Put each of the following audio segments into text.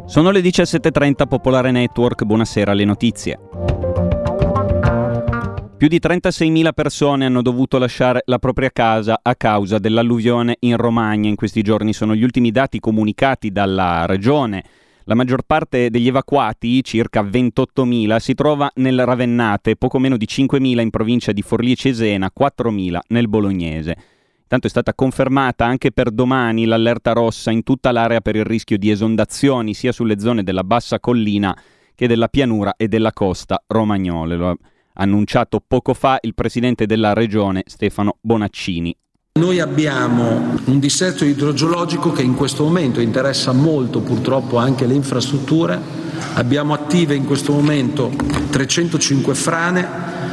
Sono le 17.30, Popolare Network, buonasera, le notizie. Più di 36.000 persone hanno dovuto lasciare la propria casa a causa dell'alluvione in Romagna. In questi giorni sono gli ultimi dati comunicati dalla regione. La maggior parte degli evacuati, circa 28.000, si trova nel Ravennate, poco meno di 5.000 in provincia di Forlì e Cesena, 4.000 nel Bolognese. Intanto è stata confermata anche per domani l'allerta rossa in tutta l'area per il rischio di esondazioni, sia sulle zone della bassa collina che della pianura e della costa romagnole. Lo ha annunciato poco fa il presidente della regione Stefano Bonaccini. Noi abbiamo un dissesto idrogeologico che in questo momento interessa molto purtroppo anche le infrastrutture. Abbiamo attive in questo momento 305 frane,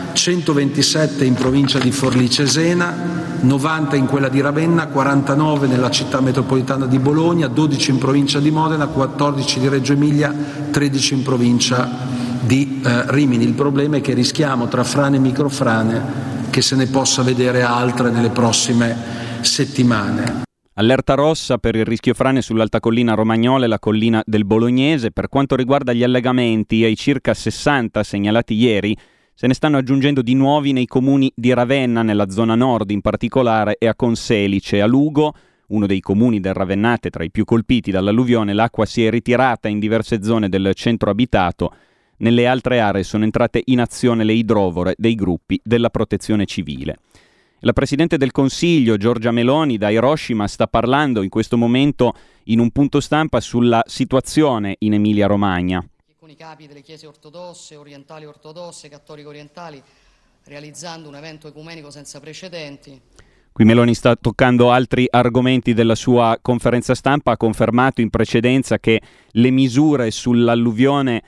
127 in provincia di Forlì Cesena, 90 in quella di Ravenna, 49 nella città metropolitana di Bologna, 12 in provincia di Modena, 14 di Reggio Emilia, 13 in provincia di Rimini. Il problema è che rischiamo tra frane e microfrane che se ne possa vedere altre nelle prossime settimane. Allerta rossa per il rischio frane sull'alta collina romagnola e la collina del Bolognese. Per quanto riguarda gli allagamenti, ai circa 60 segnalati ieri, se ne stanno aggiungendo di nuovi nei comuni di Ravenna, nella zona nord in particolare, e a Conselice. A Lugo, uno dei comuni del Ravennate tra i più colpiti dall'alluvione, l'acqua si è ritirata in diverse zone del centro abitato. Nelle altre aree sono entrate in azione le idrovore dei gruppi della Protezione Civile. La Presidente del Consiglio, Giorgia Meloni, da Hiroshima sta parlando in questo momento in un punto stampa sulla situazione in Emilia-Romagna. Con i capi delle chiese ortodosse, orientali ortodosse, cattoliche orientali, realizzando un evento ecumenico senza precedenti. Qui Meloni sta toccando altri argomenti della sua conferenza stampa, ha confermato in precedenza che le misure sull'alluvione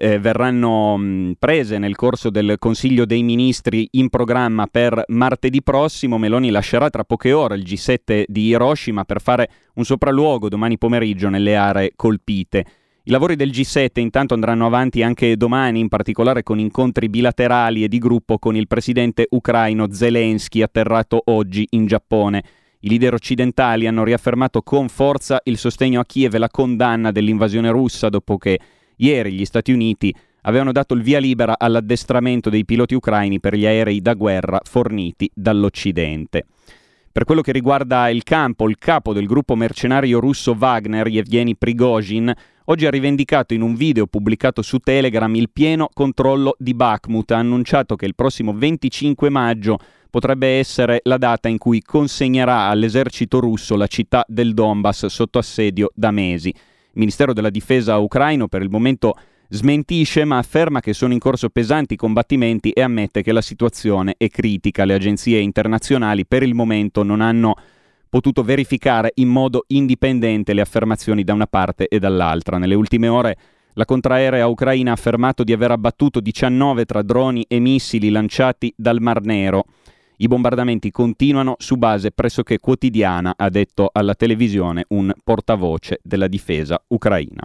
verranno prese nel corso del Consiglio dei Ministri in programma per martedì prossimo. Meloni lascerà tra poche ore il G7 di Hiroshima per fare un sopralluogo domani pomeriggio nelle aree colpite. I lavori del G7 intanto andranno avanti anche domani, in particolare con incontri bilaterali e di gruppo con il presidente ucraino Zelensky, atterrato oggi in Giappone. I leader occidentali hanno riaffermato con forza il sostegno a Kiev e la condanna dell'invasione russa, dopo che ieri gli Stati Uniti avevano dato il via libera all'addestramento dei piloti ucraini per gli aerei da guerra forniti dall'Occidente. Per quello che riguarda il campo, il capo del gruppo mercenario russo Wagner, Yevgeny Prigozhin, oggi ha rivendicato in un video pubblicato su Telegram il pieno controllo di Bakhmut. Ha annunciato che il prossimo 25 maggio potrebbe essere la data in cui consegnerà all'esercito russo la città del Donbass sotto assedio da mesi. Il Ministero della Difesa ucraino per il momento smentisce, ma afferma che sono in corso pesanti combattimenti e ammette che la situazione è critica. Le agenzie internazionali per il momento non hanno potuto verificare in modo indipendente le affermazioni da una parte e dall'altra. Nelle ultime ore la contraerea ucraina ha affermato di aver abbattuto 19 tra droni e missili lanciati dal Mar Nero. I bombardamenti continuano su base pressoché quotidiana, ha detto alla televisione un portavoce della difesa ucraina.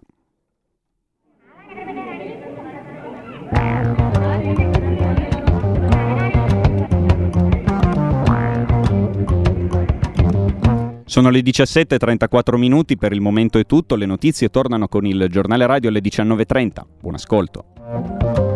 Sono le 17:34 minuti, per il momento è tutto, le notizie tornano con il giornale radio alle 19:30. Buon ascolto.